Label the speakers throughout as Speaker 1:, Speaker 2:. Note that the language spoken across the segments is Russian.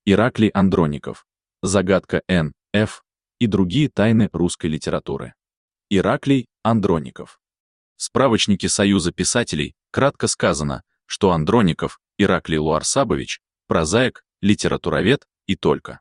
Speaker 1: Ираклий Андроников. Загадка Н.Ф. и другие тайны русской литературы. Ираклий Андроников. В справочнике Союза писателей кратко сказано, что Андроников Ираклий Луарсабович – прозаик, литературовед и только.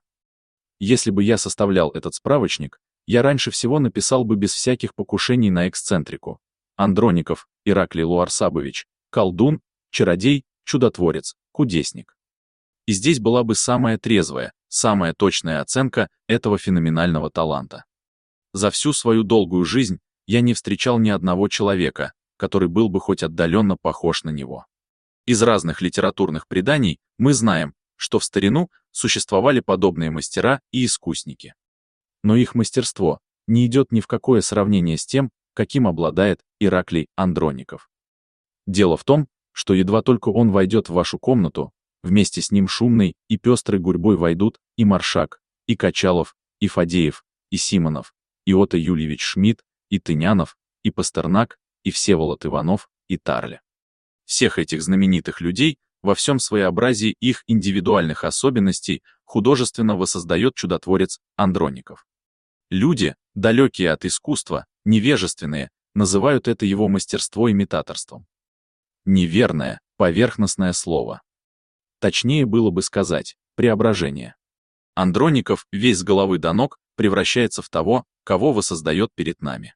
Speaker 1: Если бы я составлял этот справочник, я раньше всего написал бы без всяких покушений на эксцентрику. Андроников Ираклий Луарсабович – колдун, чародей, чудотворец, кудесник. И здесь была бы самая трезвая, самая точная оценка этого феноменального таланта. За всю свою долгую жизнь я не встречал ни одного человека, который был бы хоть отдаленно похож на него. Из разных литературных преданий мы знаем, что в старину существовали подобные мастера и искусники. Но их мастерство не идет ни в какое сравнение с тем, каким обладает Ираклий Андроников. Дело в том, что едва только он войдет в вашу комнату, вместе с ним шумной и пестрой гурьбой войдут и Маршак, и Качалов, и Фадеев, и Симонов, и Отто Юльевич Шмидт, и Тынянов, и Пастернак, и Всеволод Иванов, и Тарле. Всех этих знаменитых людей во всем своеобразии их индивидуальных особенностей художественно воссоздает чудотворец Андроников. Люди, далекие от искусства, невежественные, называют это его мастерство имитаторством. Неверное, поверхностное слово. Точнее было бы сказать преображение. Андроников весь с головы до ног превращается в того, кого воссоздает перед нами.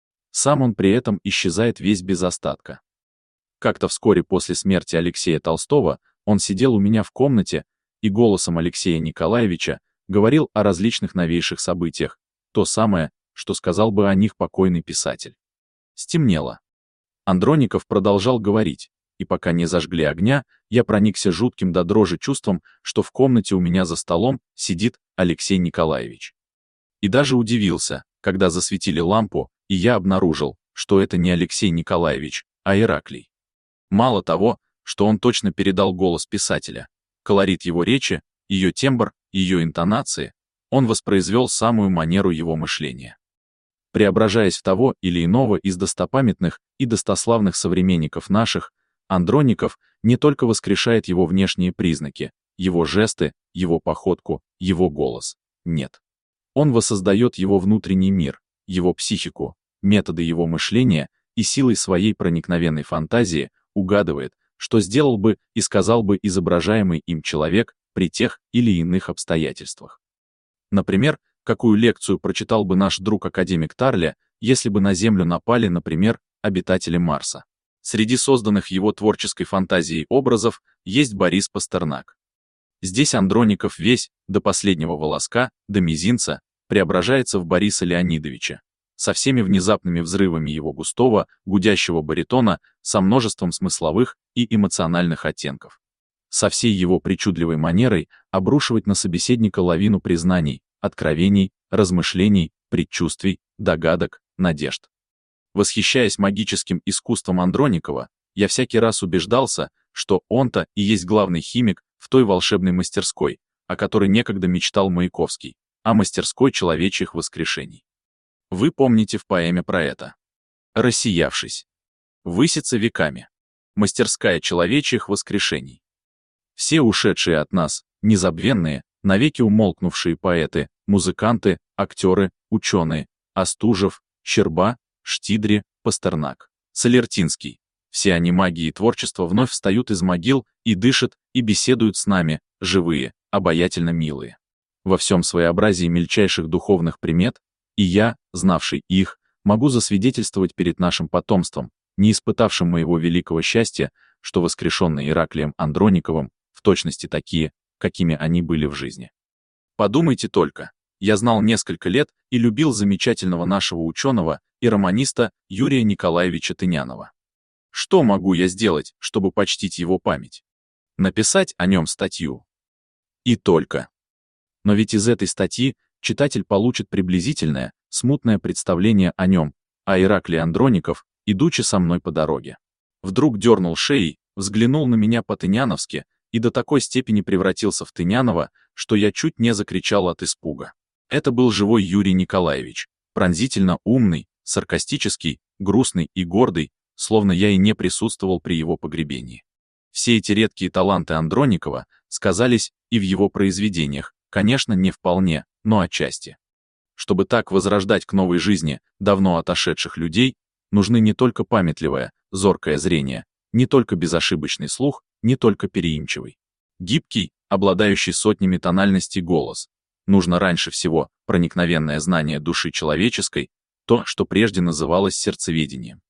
Speaker 1: Сам он при этом исчезает весь без остатка. Как-то вскоре после смерти Алексея Толстого он сидел у меня в комнате и голосом Алексея Николаевича говорил о различных новейших событиях, то самое, что сказал бы о них покойный писатель. Стемнело. Андроников продолжал говорить, и пока не зажгли огня, я проникся жутким до дрожи чувством, что в комнате у меня за столом сидит Алексей Николаевич. И даже удивился, когда засветили лампу, и я обнаружил, что это не Алексей Николаевич, а Ираклий. Мало того, что он точно передал голос писателя, колорит его речи, ее тембр, ее интонации, он воспроизвел самую манеру его мышления. Преображаясь в того или иного из достопамятных и достославных современников наших, Андроников не только воскрешает его внешние признаки, его жесты, его походку, его голос. Нет. Он воссоздает его внутренний мир, его психику, методы его мышления и силой своей проникновенной фантазии угадывает, что сделал бы и сказал бы изображаемый им человек при тех или иных обстоятельствах. Например, какую лекцию прочитал бы наш друг-академик Тарле, если бы на Землю напали, например, обитатели Марса. Среди созданных его творческой фантазией образов есть Борис Пастернак. Здесь Андроников весь, до последнего волоска, до мизинца, преображается в Бориса Леонидовича, со всеми внезапными взрывами его густого, гудящего баритона, со множеством смысловых и эмоциональных оттенков. Со всей его причудливой манерой обрушивать на собеседника лавину признаний, откровений, размышлений, предчувствий, догадок, надежд. Восхищаясь магическим искусством Андроникова, я всякий раз убеждался, что он-то и есть главный химик в той волшебной мастерской, о которой некогда мечтал Маяковский, о мастерской человечьих воскрешений. Вы помните в поэме про это. «Рассиявшись, высится веками, мастерская человечьих воскрешений». Все ушедшие от нас, незабвенные, навеки умолкнувшие поэты, музыканты, актеры, ученые, Остужев, Щерба, Штидри, Пастернак, Солертинский, все они маги и творчество вновь встают из могил и дышат, и беседуют с нами, живые, обаятельно милые. Во всем своеобразии мельчайших духовных примет, и я, знавший их, могу засвидетельствовать перед нашим потомством, не испытавшим моего великого счастья, что воскрешенные Ираклием Андрониковым в точности такие, какими они были в жизни. Подумайте только, я знал несколько лет и любил замечательного нашего ученого и романиста Юрия Николаевича Тынянова. Что могу я сделать, чтобы почтить его память? Написать о нем статью. И только. Но ведь из этой статьи читатель получит приблизительное, смутное представление о нем, а Ираклий Андроников, идучи со мной по дороге. Вдруг дернул шеей, взглянул на меня по-тыняновски и до такой степени превратился в Тынянова, что я чуть не закричал от испуга. Это был живой Юрий Николаевич, пронзительно умный, саркастический, грустный и гордый, словно я и не присутствовал при его погребении. Все эти редкие таланты Андроникова сказались и в его произведениях, конечно, не вполне, но отчасти. Чтобы так возрождать к новой жизни давно отошедших людей, нужны не только памятливое, зоркое зрение, не только безошибочный слух, не только переимчивый, гибкий, обладающий сотнями тональностей голос. Нужно раньше всего проникновенное знание души человеческой, то, что прежде называлось сердцеведением.